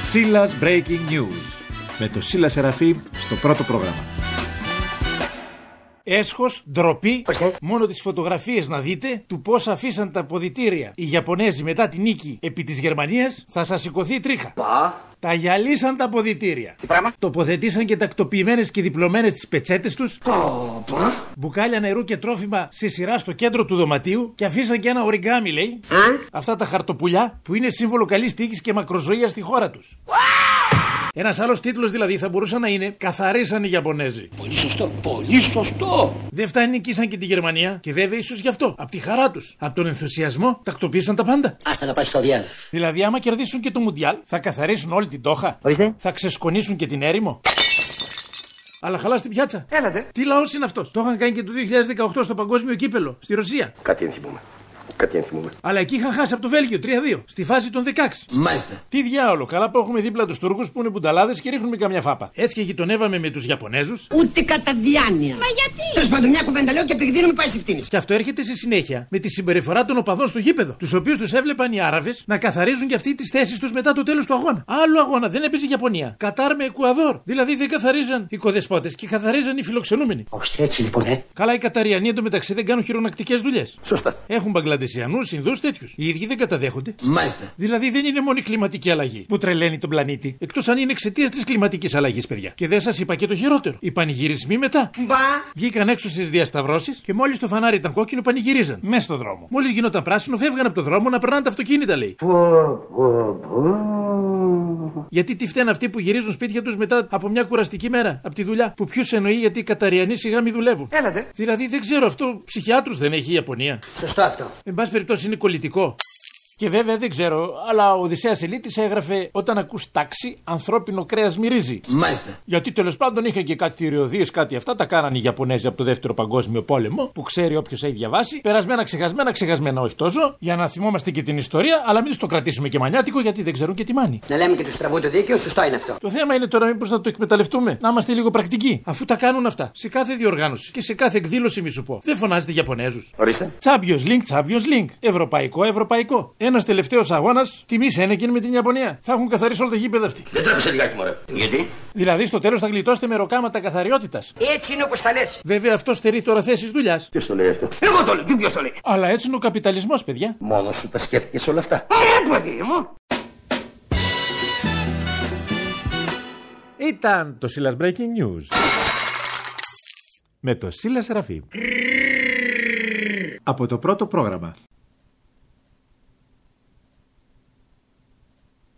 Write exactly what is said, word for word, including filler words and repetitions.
Σίλας Breaking News με το Σίλα Σεραφείμ στο πρώτο πρόγραμμα. Έσχος, ντροπή, μόνο τις φωτογραφίες να δείτε του πώς αφήσαν τα αποδυτήρια οι Ιαπωνέζοι μετά τη νίκη επί της Γερμανίας, θα σας σηκωθεί η τρίχα. Πα. Τα γυαλίσαν τα αποδυτήρια. Τι πράγμα? Τοποθετήσαν και τακτοποιημένες και διπλωμένες τις πετσέτες τους. Πα. Μπουκάλια νερού και τρόφιμα σε σειρά στο κέντρο του δωματίου και αφήσαν και ένα οριγκάμι, λέει. Α? Αυτά τα χαρτοπουλιά που είναι σύμβολο καλής τύχης και μακροζωίας στη χώρα τους. Ένας άλλος τίτλος δηλαδή θα μπορούσε να είναι «Καθαρίσαν οι Ιαπωνέζοι». Πολύ σωστό, πολύ σωστό. Δεν φτάνει, νικήσαν και τη Γερμανία και βέβαια ίσως γι' αυτό, από τη χαρά τους, από τον ενθουσιασμό, τακτοποίησαν τα πάντα. Άστα να πάει στο διάλ. Δηλαδή, άμα κερδίσουν και το Μουντιάλ, θα καθαρίσουν όλη την Τόχα. Ορίστε. Θα ξεσκονίσουν και την έρημο. Αλλά χαλά στην πιάτσα. Έλατε. Τι λαός είναι αυτός? Το είχαν κάνει και το δύο χιλιάδες δεκαοκτώ στο παγκόσμιο κύπελο, στη Ρωσία. Κάτι ενθυμούμε. Κάτι ενθυμούμε. Αλλά εκεί είχαν χάσει από το Βέλγιο τρία δύο στη φάση των δεκαέξι. Μάλιστα. Τι διάολο, καλά που έχουμε δίπλα τους Τούρκους που είναι μπουνταλάδες και ρίχνουμε καμιά φάπα. Έτσι και γειτονεύαμε με τους Ιαπωνέζους. Ούτε κατά διάνοια. Μα γιατί? Τέλος πάντων, μια κουβέντα λέω και επικδίνουμε πάει ευθύνη. Και αυτό έρχεται στη συνέχεια με τη συμπεριφορά των οπαδών στο γήπεδο. Τους οποίους τους έβλεπαν οι Άραβες να καθαρίζουν και αυτοί τις θέσεις τους μετά το τέλος του αγώνα. Άλλο αγώνα, δεν έπαιζε η Ιαπωνία. Κατάρ με Εκουαδόρ. Δηλαδή δεν καθαρίζαν οι κοδεσπότες και καθαρίζαν οι φιλοξενούμενοι. Όχι έτσι λοιπόν, ε. Καλά, οι Καταριανοί εντωμεταξύ δεν κάνουν χειρονακτικές δουλειές. Σωστά. Έχουν Μπαγκλαντεσιανούς, Ινδούς, τέτοιους. Οι ίδιοι δεν καταδέχονται. Μάλιστα. Δηλαδή δεν είναι μόνο η κλιματική αλλαγή που τρελαίνει τον πλανήτη. Εκτός αν είναι εξαιτίας της κλιματικής αλλαγής, παιδιά. Και δεν σας είπα και το χειρότερο. Οι πανηγυρισμοί μετά. Μπα. Βγήκαν έξω στις διασταυρώσεις και μόλις το φανάρι ήταν κόκκινο, πανηγυρίζαν. Μέσα στο δρόμο. Μόλις γινόταν πράσινο, φεύγαν από το δρόμο να περνάνε τα αυτοκίνητα, λέει. Γιατί τι φταίνουν αυτοί που γυρίζουν σπίτια τους μετά από μια κουραστική μέρα από τη δουλειά. Που ποιους εννοεί, γιατί οι Καταριανοί σιγά μη δουλεύουν. Έλατε. Δηλαδή δεν ξέρω, αυτό ψυχιάτρους δεν έχει η Ιαπωνία. Σωστό αυτό. Εν πάση περιπτώσει είναι κολλητικό. Και βέβαια δεν ξέρω, αλλά ο Οδυσσέας Ελίτης έγραφε: όταν ακούς τάξη, ανθρώπινο κρέας μυρίζει. Μάλιστα. Γιατί τέλος πάντων είχε και κάτι θηριωδίες, κάτι αυτά τα κάνανε οι Ιαπωνέζοι από το δεύτερο παγκόσμιο πόλεμο, που ξέρει όποιος έχει διαβάσει. Περασμένα, ξεχασμένα, ξεχασμένα όχι τόσο, για να θυμόμαστε και την ιστορία, αλλά μην το κρατήσουμε και μανιάτικο, γιατί δεν ξέρουν και τι μάνι. Να λέμε και του στραβού το δίκαιο, σωστό είναι αυτό. Το θέμα είναι τώρα μήπως να το εκμεταλλευτούμε, να είμαστε λίγο πρακτικοί, αφού τα κάνουν αυτά σε κάθε διοργάνωση και σε κάθε εκδήλωση, μη σου πω. Δεν φωνάζετε Ιαπωνέζους. Ορίστε. Champions League, Champions League. Ευρωπαϊκό, Ευρωπαϊκό. Ένας τελευταίος αγώνας, τιμή Σένεκεν με την Ιαπωνία. Θα έχουν καθαρίσει όλα τα γήπεδα αυτοί. Δεν τρέπεσαι λιγάκι, μωρέ. Γιατί? Δηλαδή στο τέλος θα γλιτώσετε με ροκάματα καθαριότητας. Έτσι είναι όπως τα λες. Βέβαια αυτό στερεί τώρα θέσεις δουλειάς. Ποιος το λέει αυτό? Εγώ το λέω. Τι ποιος το λέει? Αλλά έτσι είναι ο καπιταλισμός, παιδιά. Μόνος σου τα σκέφτηκες όλα αυτά. Ωραία, παιδί μου. Ήταν το Σίλας Breaking News με το Σίλα Σεραφείμ από το πρώτο πρόγραμμα.